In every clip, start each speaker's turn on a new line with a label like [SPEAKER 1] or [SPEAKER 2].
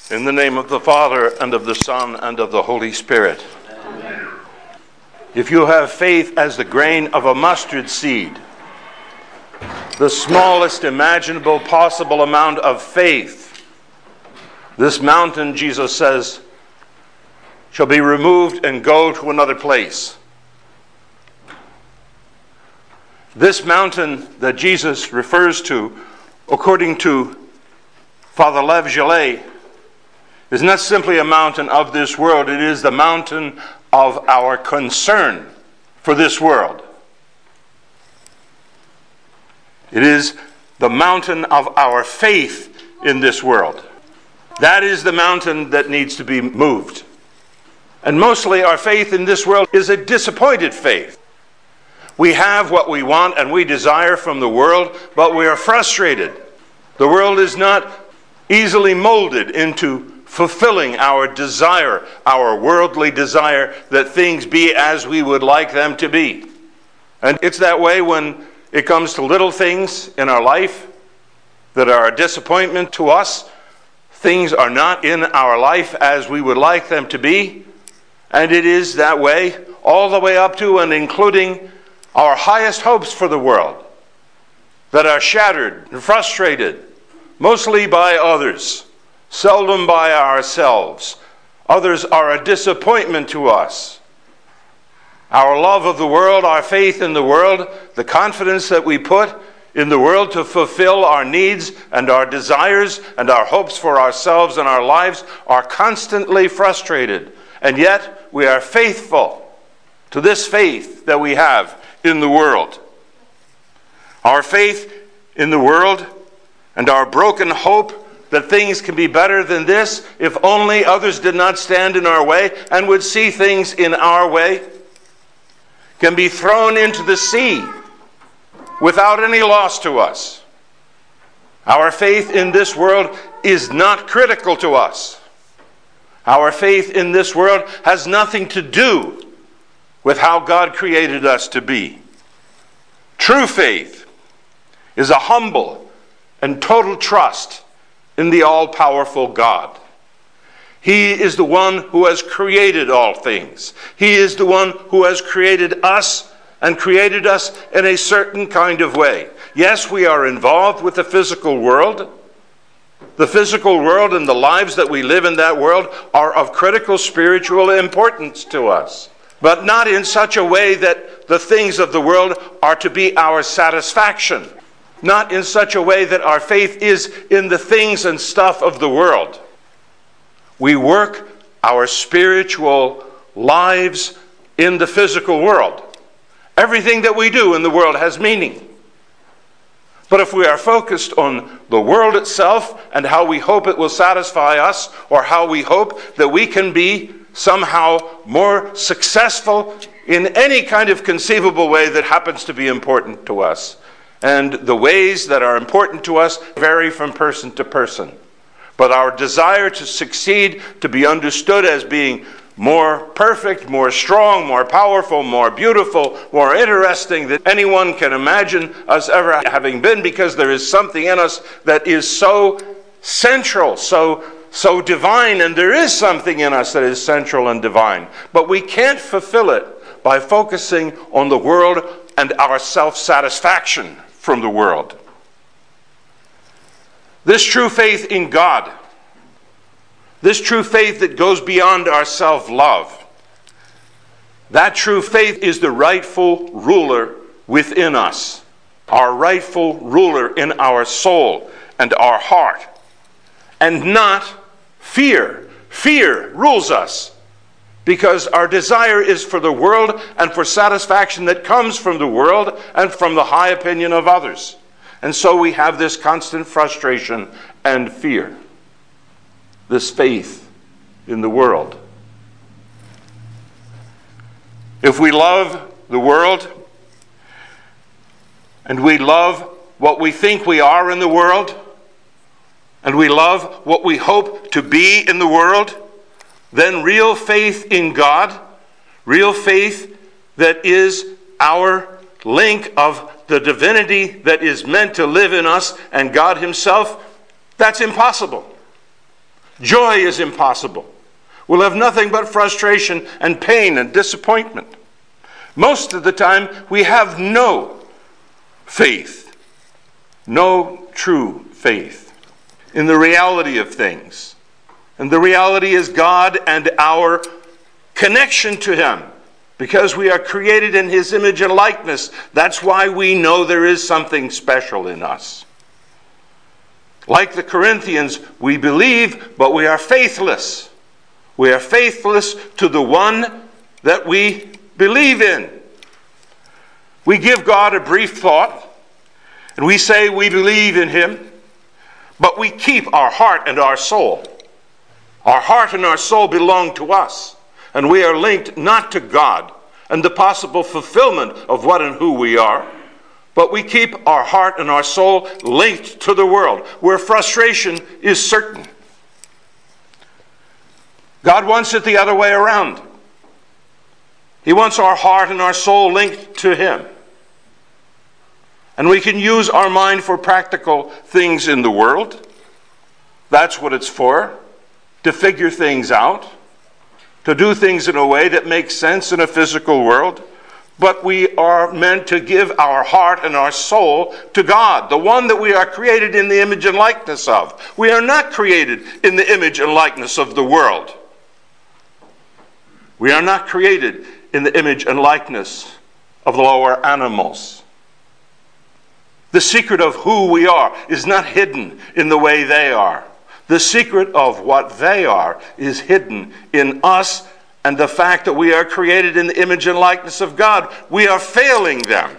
[SPEAKER 1] In the name of the Father, and of the Son, and of the Holy Spirit.
[SPEAKER 2] Amen.
[SPEAKER 1] If you have faith as the grain of a mustard seed, the smallest imaginable possible amount of faith, this mountain, Jesus says, shall be removed and go to another place. This mountain that Jesus refers to, according to Father Lev Gillet, is not simply a mountain of this world. It is the mountain of our concern for this world. It is the mountain of our faith in this world. That is the mountain that needs to be moved. And mostly our faith in this world is a disappointed faith. We have what we want and we desire from the world, but we are frustrated. The world is not easily molded into fulfilling our desire, our worldly desire, that things be as we would like them to be. And it's that way when it comes to little things in our life that are a disappointment to us. Things are not in our life as we would like them to be. And it is that way all the way up to and including our highest hopes for the world that are shattered and frustrated, mostly by others, seldom by ourselves. Others are a disappointment to us. Our love of the world, our faith in the world, the confidence that we put in the world to fulfill our needs and our desires and our hopes for ourselves and our lives are constantly frustrated. And yet we are faithful to this faith that we have in the world. Our faith in the world and our broken hope that things can be better than this if only others did not stand in our way and would see things in our way, can be thrown into the sea without any loss to us. Our faith in this world is not critical to us. Our faith in this world has nothing to do with how God created us to be. True faith is a humble and total trust in the all-powerful God. He is the one who has created all things. He is the one who has created us and created us in a certain kind of way. Yes, we are involved with the physical world. The physical world and the lives that we live in that world are of critical spiritual importance to us, but not in such a way that the things of the world are to be our satisfaction. Not in such a way that our faith is in the things and stuff of the world. We work our spiritual lives in the physical world. Everything that we do in the world has meaning. But if we are focused on the world itself and how we hope it will satisfy us, or how we hope that we can be somehow more successful in any kind of conceivable way that happens to be important to us, and the ways that are important to us vary from person to person. But our desire to succeed, to be understood as being more perfect, more strong, more powerful, more beautiful, more interesting than anyone can imagine us ever having been, because there is something in us that is so central, so divine, and there is something in us that is central and divine. But we can't fulfill it by focusing on the world and our self-satisfaction from the world. This true faith in God, this true faith that goes beyond our self-love, that true faith is the rightful ruler within us, our rightful ruler in our soul and our heart, and not fear. Fear rules us because our desire is for the world and for satisfaction that comes from the world and from the high opinion of others. And so we have this constant frustration and fear, this faith in the world. If we love the world and we love what we think we are in the world, and we love what we hope to be in the world, then real faith in God, real faith that is our link of the divinity that is meant to live in us and God Himself, that's impossible. Joy is impossible. We'll have nothing but frustration and pain and disappointment. Most of the time, we have no faith, no true faith in the reality of things. And the reality is God and our connection to Him. Because we are created in His image and likeness, that's why we know there is something special in us. Like the Corinthians, we believe, but we are faithless. We are faithless to the one that we believe in. We give God a brief thought, and we say we believe in Him, but we keep our heart and our soul. Our heart and our soul belong to us. And we are linked not to God and the possible fulfillment of what and who we are, but we keep our heart and our soul linked to the world, where frustration is certain. God wants it the other way around. He wants our heart and our soul linked to Him. And we can use our mind for practical things in the world. That's what it's for, to figure things out, to do things in a way that makes sense in a physical world. But we are meant to give our heart and our soul to God, the one that we are created in the image and likeness of. We are not created in the image and likeness of the world. We are not created in the image and likeness of the lower animals. The secret of who we are is not hidden in the way they are. The secret of what they are is hidden in us and the fact that we are created in the image and likeness of God. We are failing them.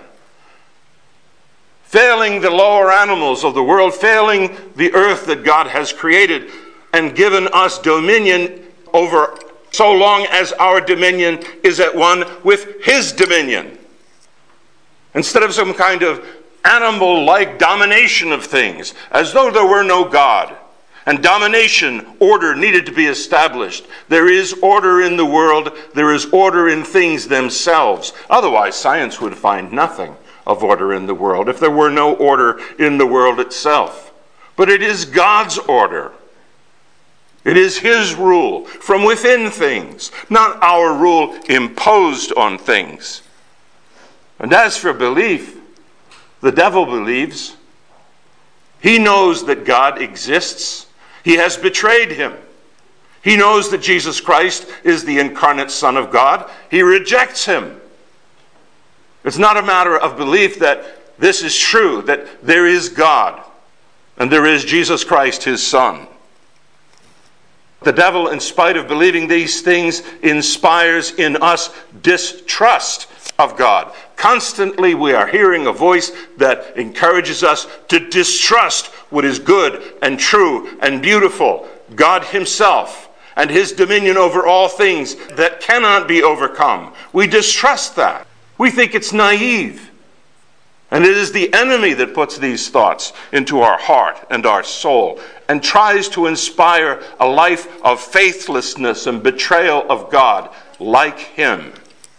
[SPEAKER 1] Failing the lower animals of the world, failing the earth that God has created and given us dominion over, so long as our dominion is at one with His dominion. Instead of some kind of animal-like domination of things, as though there were no God. And domination, order needed to be established. There is order in the world. There is order in things themselves. Otherwise, science would find nothing of order in the world if there were no order in the world itself. But it is God's order. It is His rule from within things, not our rule imposed on things. And as for belief, the devil believes. He knows that God exists. He has betrayed Him. He knows that Jesus Christ is the incarnate Son of God. He rejects Him. It's not a matter of belief that this is true, that there is God and there is Jesus Christ, His Son. The devil, in spite of believing these things, inspires in us distrust of God. Constantly we are hearing a voice that encourages us to distrust what is good and true and beautiful. God Himself and His dominion over all things that cannot be overcome. We distrust that. We think it's naive. And it is the enemy that puts these thoughts into our heart and our soul and tries to inspire a life of faithlessness and betrayal of God like him.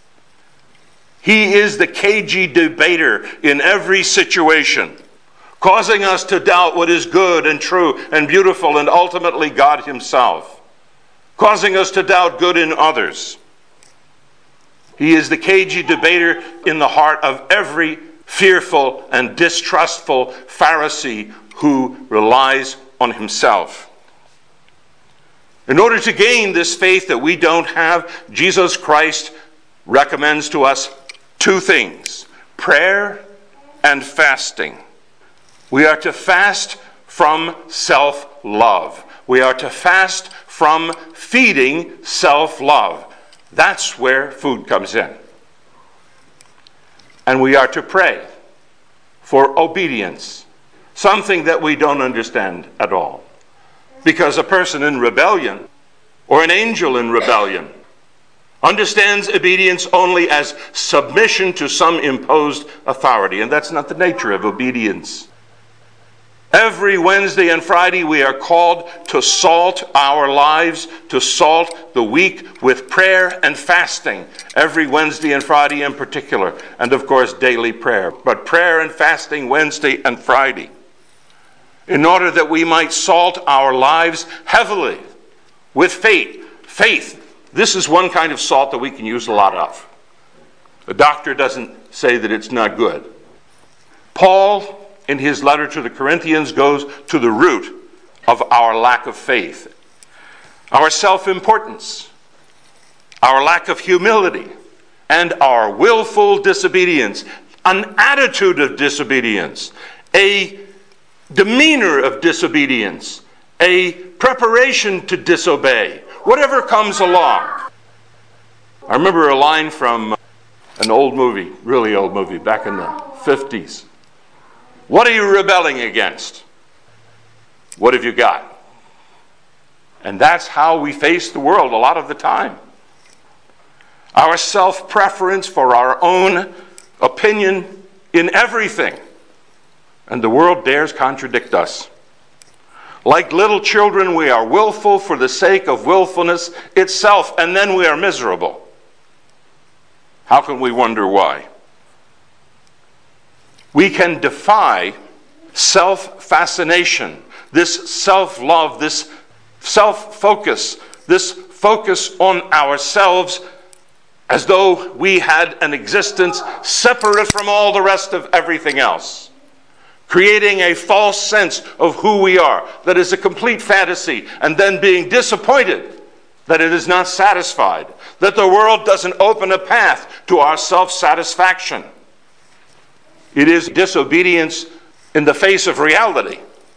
[SPEAKER 1] He is the cagey debater in every situation, causing us to doubt what is good and true and beautiful and ultimately God Himself, causing us to doubt good in others. He is the cagey debater in the heart of every fearful and distrustful Pharisee who relies on himself. In order to gain this faith that we don't have, Jesus Christ recommends to us two things: prayer and fasting. We are to fast from self-love. We are to fast from feeding self-love. That's where food comes in. And we are to pray for obedience, something that we don't understand at all. Because a person in rebellion, or an angel in rebellion, understands obedience only as submission to some imposed authority. And that's not the nature of obedience. Every Wednesday and Friday we are called to salt our lives, to salt the week with prayer and fasting. Every Wednesday and Friday in particular. And of course daily prayer. But prayer and fasting Wednesday and Friday. In order that we might salt our lives heavily with faith. Faith, this is one kind of salt that we can use a lot of. The doctor doesn't say that it's not good. Paul, in his letter to the Corinthians, goes to the root of our lack of faith. Our self-importance, our lack of humility, and our willful disobedience, an attitude of disobedience, a demeanor of disobedience, a preparation to disobey, whatever comes along. I remember a line from an old movie, really old movie, back in the 50s. What are you rebelling against? What have you got? And that's how we face the world a lot of the time. Our self-preference for our own opinion in everything. And the world dares contradict us. Like little children, we are willful for the sake of willfulness itself, and then we are miserable. How can we wonder why? We can defy self-fascination, this self-love, this self-focus, this focus on ourselves as though we had an existence separate from all the rest of everything else, creating a false sense of who we are that is a complete fantasy, and then being disappointed that it is not satisfied, that the world doesn't open a path to our self-satisfaction. It is disobedience in the face of reality.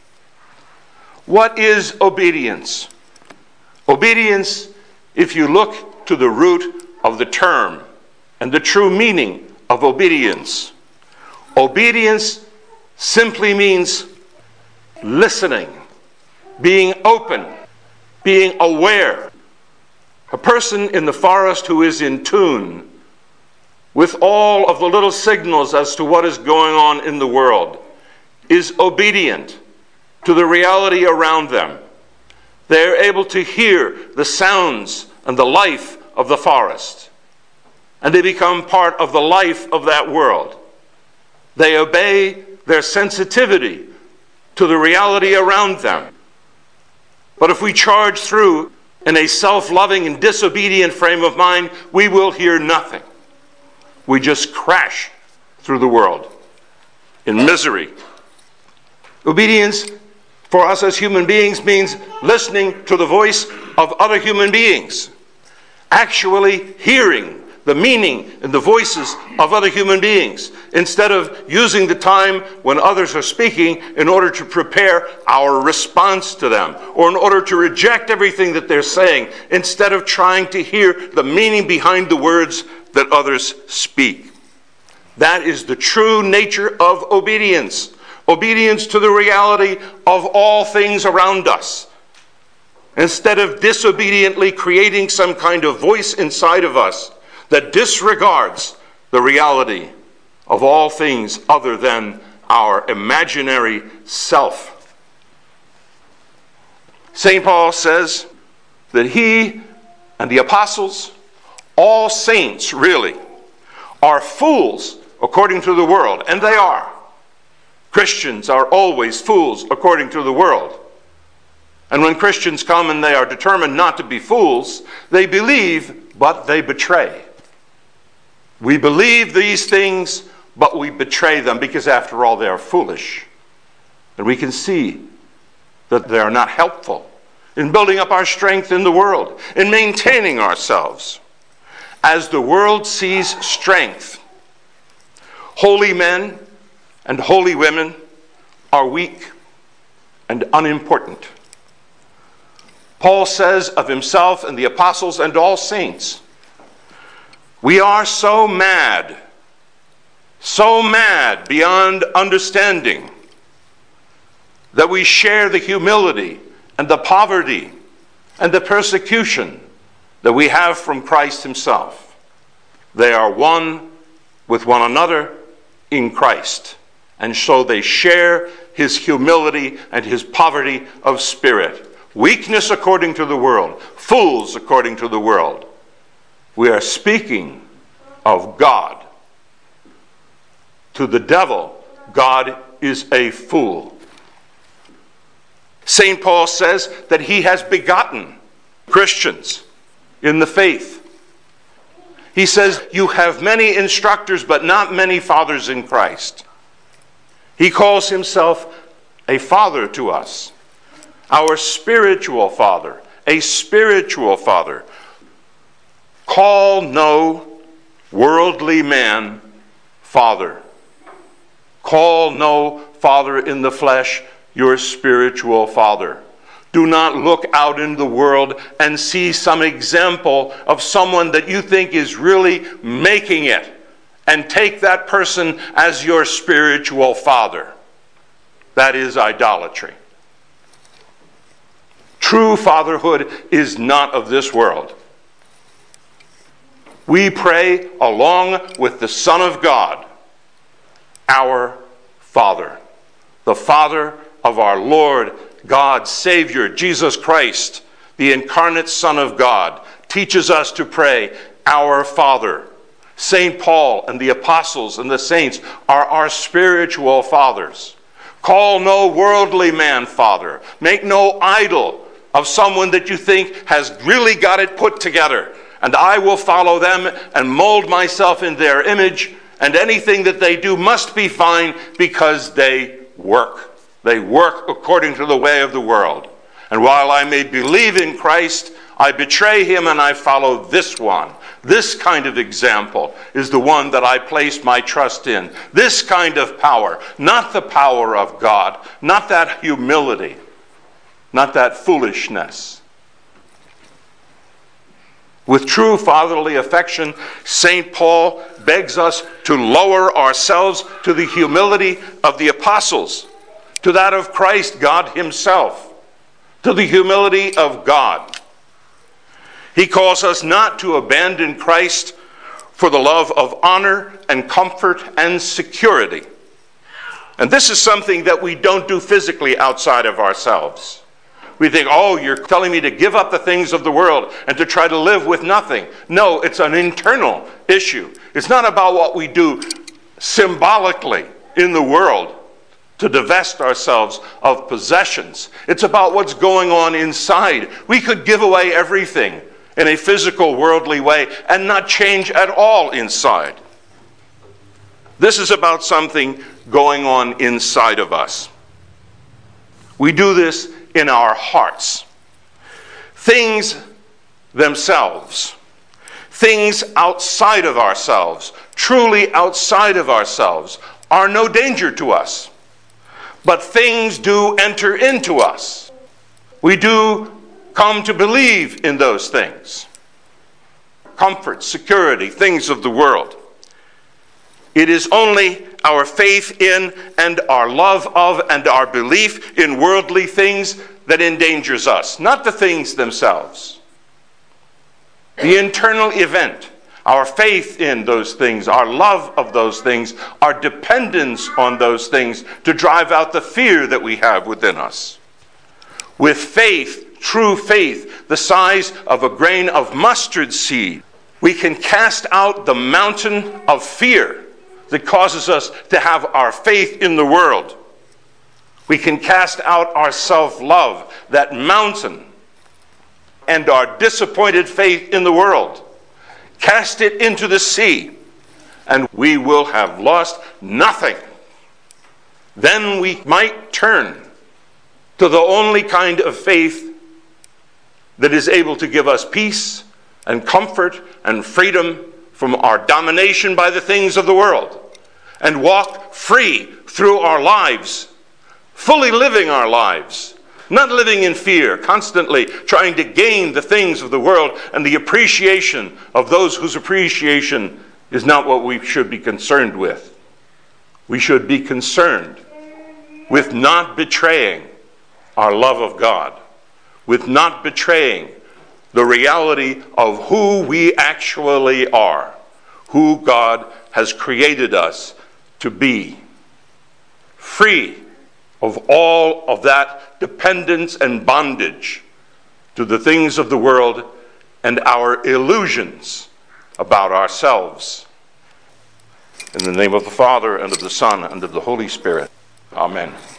[SPEAKER 1] What is obedience? Obedience, if you look to the root of the term and the true meaning of obedience, obedience simply means listening, being open, being aware. A person in the forest who is in tune with all of the little signals as to what is going on in the world is obedient to the reality around them. They are able to hear the sounds and the life of the forest, and they become part of the life of that world. They obey their sensitivity to the reality around them. But if we charge through in a self-loving and disobedient frame of mind, we will hear nothing. We just crash through the world in misery. Obedience for us as human beings means listening to the voice of other human beings, actually hearing the meaning and the voices of other human beings, instead of using the time when others are speaking in order to prepare our response to them, or in order to reject everything that they're saying, instead of trying to hear the meaning behind the words that others speak. That is the true nature of obedience. Obedience to the reality of all things around us, instead of disobediently creating some kind of voice inside of us that disregards the reality of all things other than our imaginary self. St. Paul says that he and the apostles, all saints really, are fools according to the world, and they are. Christians are always fools according to the world. And when Christians come and they are determined not to be fools, they believe, but they betray. We believe these things, but we betray them, because after all, they are foolish. And we can see that they are not helpful in building up our strength in the world, in maintaining ourselves. As the world sees strength, holy men and holy women are weak and unimportant. Paul says of himself and the apostles and all saints, we are so mad beyond understanding, that we share the humility and the poverty and the persecution that we have from Christ himself. They are one with one another in Christ, and so they share his humility and his poverty of spirit. Weakness according to the world, fools according to the world. We are speaking of God. To the devil, God is a fool. St. Paul says that he has begotten Christians in the faith. He says, you have many instructors, but not many fathers in Christ. He calls himself a father to us, our spiritual father, a spiritual father. Call no worldly man father. Call no father in the flesh your spiritual father. Do not look out in the world and see some example of someone that you think is really making it and take that person as your spiritual father. That is idolatry. True fatherhood is not of this world. We pray along with the Son of God, our Father, the Father of our Lord, God, Savior, Jesus Christ, the incarnate Son of God, teaches us to pray, our Father. St. Paul and the apostles and the saints are our spiritual fathers. Call no worldly man father. Make no idol of someone that you think has really got it put together. And I will follow them and mold myself in their image, and anything that they do must be fine because they work. They work according to the way of the world. And while I may believe in Christ, I betray him and I follow this one. This kind of example is the one that I place my trust in. This kind of power, not the power of God, not that humility, not that foolishness. With true fatherly affection, St. Paul begs us to lower ourselves to the humility of the apostles, to that of Christ, God himself, to the humility of God. He calls us not to abandon Christ for the love of honor and comfort and security. And this is something that we don't do physically outside of ourselves. We think, oh, you're telling me to give up the things of the world and to try to live with nothing. No, it's an internal issue. It's not about what we do symbolically in the world to divest ourselves of possessions. It's about what's going on inside. We could give away everything in a physical, worldly way and not change at all inside. This is about something going on inside of us. We do this in our hearts. Things themselves, things outside of ourselves, truly outside of ourselves, are no danger to us. But things do enter into us. We do come to believe in those things. Comfort, security, things of the world. It is only our faith in and our love of and our belief in worldly things that endangers us, not the things themselves. The internal event, our faith in those things, our love of those things, our dependence on those things to drive out the fear that we have within us. With faith, true faith, the size of a grain of mustard seed, we can cast out the mountain of fear that causes us to have our faith in the world. We can cast out our self-love, that mountain, and our disappointed faith in the world. Cast it into the sea, and we will have lost nothing. Then we might turn to the only kind of faith that is able to give us peace and comfort and freedom from our domination by the things of the world, and walk free through our lives, fully living our lives, not living in fear, constantly trying to gain the things of the world and the appreciation of those whose appreciation is not what we should be concerned with. We should be concerned with not betraying our love of God, with not betraying the reality of who we actually are, who God has created us to be, free of all of that dependence and bondage to the things of the world and our illusions about ourselves. In the name of the Father, and of the Son, and of the Holy Spirit. Amen.